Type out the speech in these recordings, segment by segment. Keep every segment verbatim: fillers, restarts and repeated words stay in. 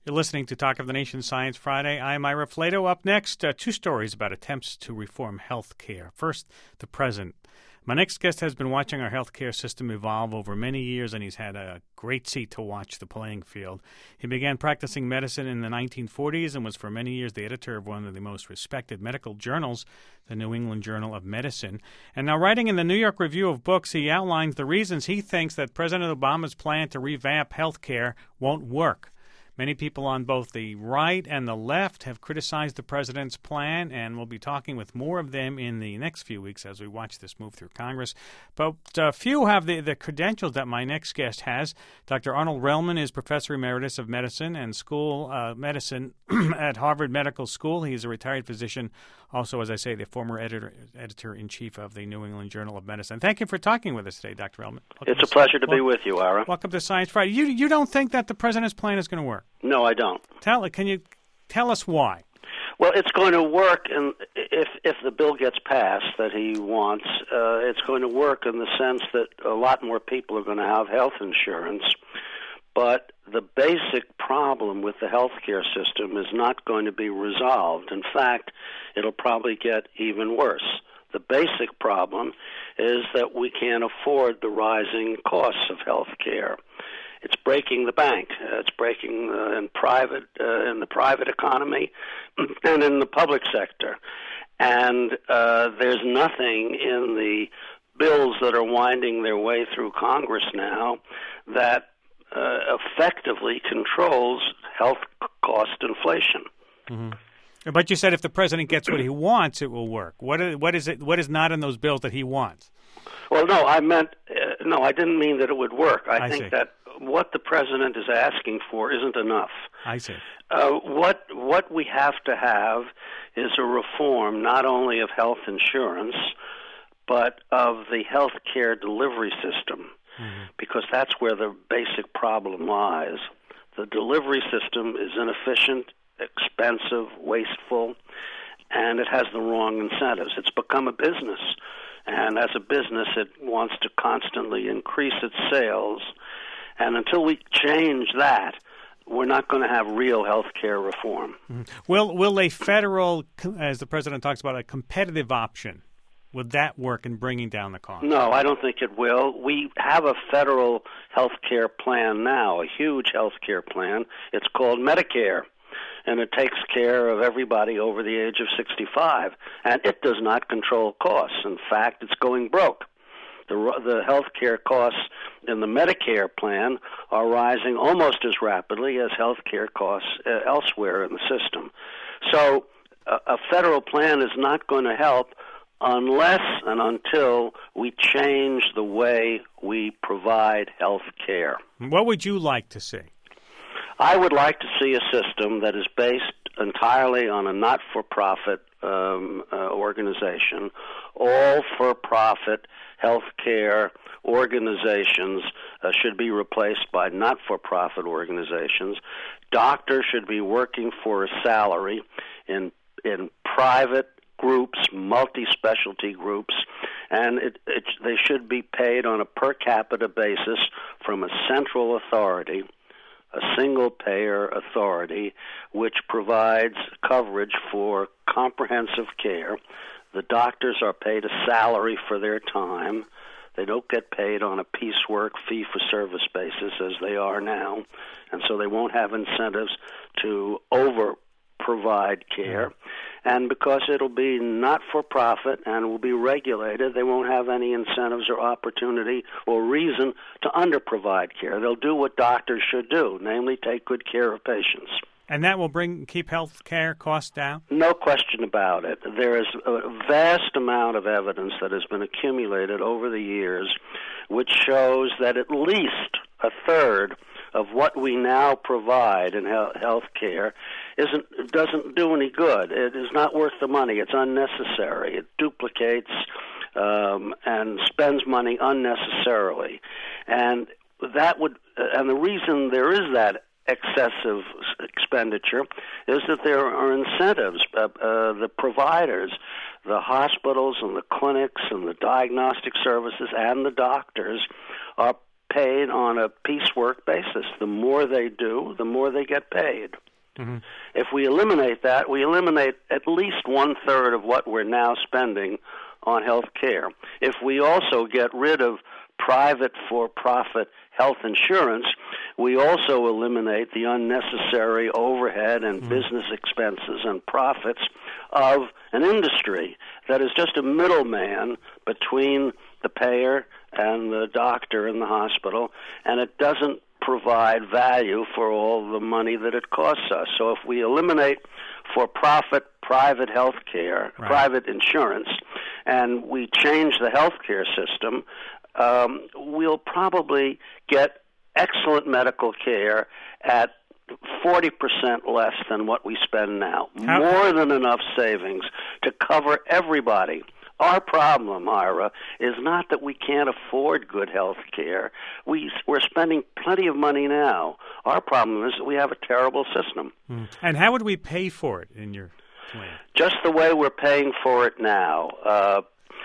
You're listening to Talk of the Nation Science Friday. I'm Ira Flato. Up next, uh, two stories about attempts to reform health care. First, the present. My next guest has been watching our healthcare system evolve over many years, and he's had a great seat to watch the playing field. He began practicing medicine in the nineteen forties and was for many years the editor of one of the most respected medical journals, the New England Journal of Medicine. And now writing in the New York Review of Books, he outlines the reasons he thinks that President Obama's plan to revamp healthcare won't work. Many people on both the right and the left have criticized the president's plan, and we'll be talking with more of them in the next few weeks as we watch this move through Congress. But uh, few have the, the credentials that my next guest has. Doctor Arnold Relman is Professor Emeritus of Medicine and School uh, Medicine at Harvard Medical School. He's a retired physician, also, as I say, the former editor, editor-in-chief of the New England Journal of Medicine. Thank you for talking with us today, Doctor Relman. Welcome it's a pleasure to, to be welcome, with you, Ira. Welcome to Science Friday. You, you don't think that the president's plan is going to work? No, I don't. Tell Can you tell us why? Well, it's going to work, in, if if the bill gets passed that he wants. Uh, it's going to work in the sense that a lot more people are going to have health insurance, but the basic problem with the healthcare system is not going to be resolved. In fact, it'll probably get even worse. The basic problem is that we can't afford the rising costs of healthcare. It's breaking the bank. Uh, it's breaking uh, in private, uh, in the private economy, and in the public sector. And uh, there's nothing in the bills that are winding their way through Congress now that uh, effectively controls health cost inflation. Mm-hmm. But you said if the president gets what he wants, it will work. What is, what is it? What is not in those bills that he wants? Well, no, I meant uh, no. I didn't mean that it would work. I, I think see. that what the president is asking for isn't enough. I see. Uh, what what we have to have is a reform not only of health insurance, but of the health care delivery system, mm-hmm. because that's where the basic problem lies. The delivery system is inefficient, expensive, wasteful, and it has the wrong incentives. It's become a business, and as a business, it wants to constantly increase its sales. And until we change that, we're not going to have real health care reform. Mm-hmm. Will will a federal, as the president talks about, a competitive option, would that work in bringing down the cost? No, I don't think it will. We have a federal health care plan now, a huge health care plan. It's called Medicare, and it takes care of everybody over the age of sixty-five, and it does not control costs. In fact, it's going broke. The, the health care costs in the Medicare plan are rising almost as rapidly as health care costs uh, elsewhere in the system. So uh, a federal plan is not going to help unless and until we change the way we provide health care. What would you like to see? I would like to see a system that is based entirely on a not-for-profit um, uh, organization. All for-profit health care organizations uh, should be replaced by not-for-profit organizations. Doctors should be working for a salary in in private groups, multi-specialty groups, and it, it, they should be paid on a per capita basis from a central authority, a single-payer authority, which provides coverage for comprehensive care. The doctors are paid a salary for their time. They don't get paid on a piecework, fee-for-service basis as they are now, and so they won't have incentives to over-provide care. And because it'll be not-for-profit and will be regulated, they won't have any incentives or opportunity or reason to under-provide care. They'll do what doctors should do, namely take good care of patients. And that will bring keep health care costs down? No question about it. There is a vast amount of evidence that has been accumulated over the years which shows that at least a third of what we now provide in health care isn't doesn't do any good. It is not worth the money. It's unnecessary. It duplicates um, and spends money unnecessarily, and that would and the reason there is that excessive expenditure is that there are incentives. Uh, uh, the providers, the hospitals and the clinics and the diagnostic services and the doctors are paid on a piecework basis. The more they do, the more they get paid. Mm-hmm. If we eliminate that, we eliminate at least one-third of what we're now spending on health care. If we also get rid of private for-profit health insurance, we also eliminate the unnecessary overhead and mm-hmm. business expenses and profits of an industry that is just a middleman between the payer and the doctor in the hospital, and it doesn't provide value for all the money that it costs us. So if we eliminate for-profit private health care, right. private insurance, and we change the health care system, um, we'll probably get excellent medical care at forty percent less than what we spend now. How? More than enough savings to cover everybody. Our problem, Ira, is not that we can't afford good health care. We, we're spending plenty of money now. Our problem is that we have a terrible system. Mm. And how would we pay for it in your plan? Just the way we're paying for it now. Uh,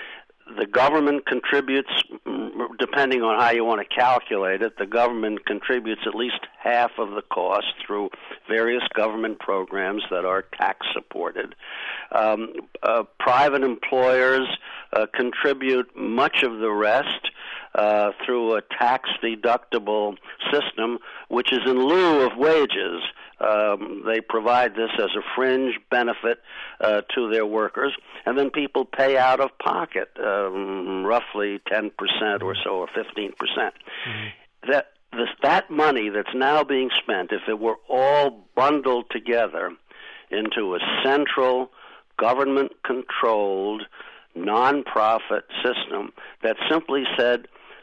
the government contributes, depending on how you want to calculate it, the government contributes at least half of the cost through various government programs that are tax-supported. Um, uh, private employers uh, contribute much of the rest uh, through a tax-deductible system, which is in lieu of wages. Um, they provide this as a fringe benefit uh, to their workers, and then people pay out of pocket, um, roughly ten percent or so, or fifteen percent. Mm-hmm. That this, that money that's now being spent, if it were all bundled together into a central, government-controlled, nonprofit system that simply said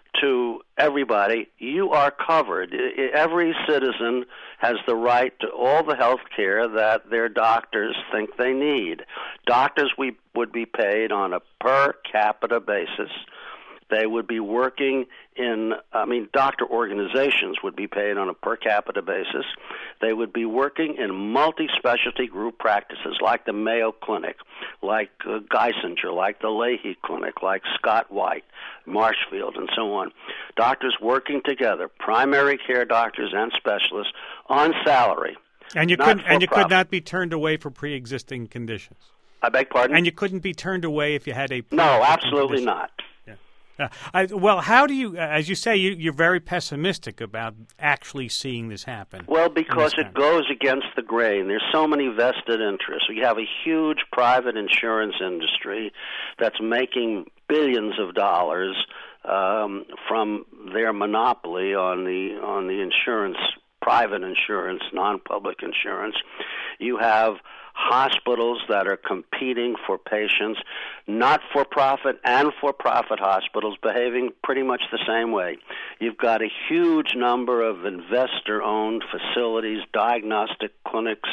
to everybody, you are covered. Every citizen has the right to all the health care that their doctors think they need. Doctors we would be paid on a per capita basis. They would be working in, I mean, doctor organizations would be paid on a per capita basis. They would be working in multi-specialty group practices like the Mayo Clinic, like uh, Geisinger, like the Leahy Clinic, like Scott White, Marshfield, and so on. Doctors working together, primary care doctors and specialists, on salary. And you could and you could not be turned away for pre-existing conditions. I beg pardon? And you couldn't be turned away if you had a no, absolutely condition. Not. Uh, I, well, how do you, as you say, you, you're very pessimistic about actually seeing this happen? Well, because it goes against the grain. There's so many vested interests. We have a huge private insurance industry that's making billions of dollars um, from their monopoly on the on the insurance, private insurance, non-public insurance. You have hospitals that are competing for patients, not-for-profit and for-profit hospitals behaving pretty much the same way. You've got a huge number of investor-owned facilities, diagnostic clinics,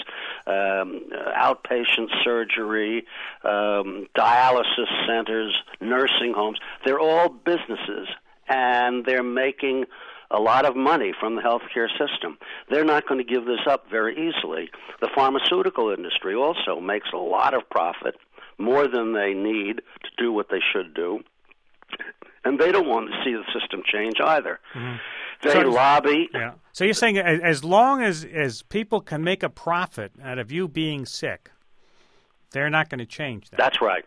um, outpatient surgery, um, dialysis centers, nursing homes. They're all businesses, and they're making a lot of money from the healthcare system. They're not going to give this up very easily. The pharmaceutical industry also makes a lot of profit, more than they need to do what they should do, and they don't want to see the system change either. Mm-hmm. They so, lobby. Yeah. So you're saying as long as, as people can make a profit out of you being sick, they're not going to change that. That's right.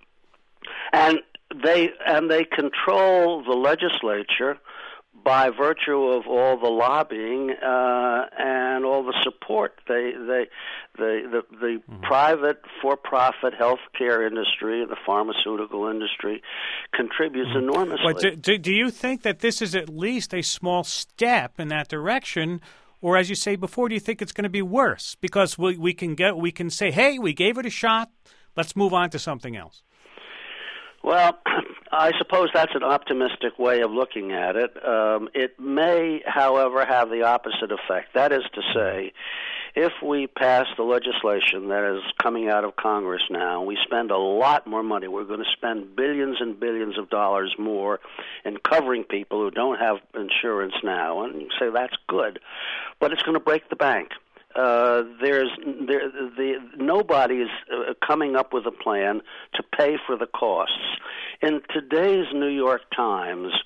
And they and they control the legislature by virtue of all the lobbying uh, and all the support. They, they, they, the the mm-hmm. private for-profit healthcare industry, the pharmaceutical industry, contributes mm-hmm. enormously. But do, do, do you think that this is at least a small step in that direction, or as you say before, do you think it's going to be worse? Because we, we can get we can say, hey, we gave it a shot. Let's move on to something else. Well, I suppose that's an optimistic way of looking at it. Um, it may, however, have the opposite effect. That is to say, if we pass the legislation that is coming out of Congress now, we spend a lot more money. We're going to spend billions and billions of dollars more in covering people who don't have insurance now. And you say that's good, but it's going to break the bank. Uh, there's there, the nobody is uh, coming up with a plan to pay for the costs. In today's New York Times,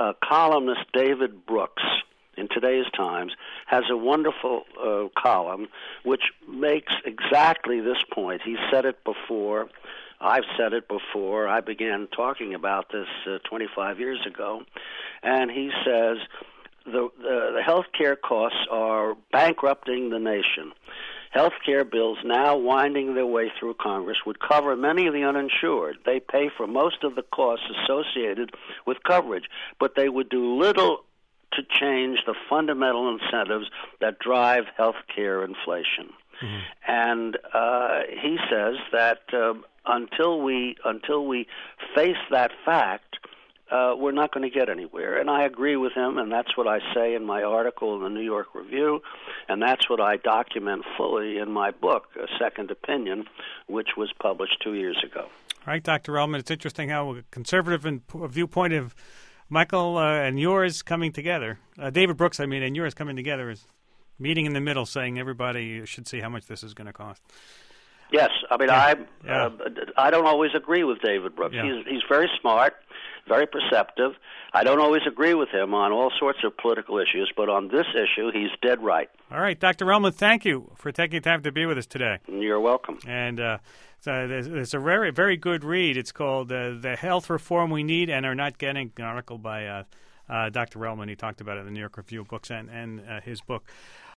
uh, columnist David Brooks in today's Times has a wonderful uh, column which makes exactly this point. He said it before. I've said it before. I began talking about this uh, twenty-five years ago. And he says the, the, the health care costs are bankrupting the nation. Health care bills now winding their way through Congress would cover many of the uninsured. They pay for most of the costs associated with coverage, but they would do little to change the fundamental incentives that drive health care inflation. Mm-hmm. And uh, he says that uh, until we until we face that fact, Uh, we're not going to get anywhere. And I agree with him, and that's what I say in my article in the New York Review, and that's what I document fully in my book, A Second Opinion, which was published two years ago. All right, Doctor Relman, it's interesting how a conservative and viewpoint of Michael uh, and yours coming together, uh, David Brooks, I mean, and yours coming together is meeting in the middle, saying everybody should see how much this is going to cost. Yes, I mean, yeah. I yeah. uh, I don't always agree with David Brooks. Yeah. He's he's very smart, very perceptive. I don't always agree with him on all sorts of political issues, but on this issue, he's dead right. All right, Doctor Relman, thank you for taking time to be with us today. You're welcome. And uh, so there's, there's a very, very good read. It's called uh, The Health Reform We Need and Are Not Getting, an article by uh, uh, Doctor Relman. He talked about it in the New York Review of Books and, and uh, his book.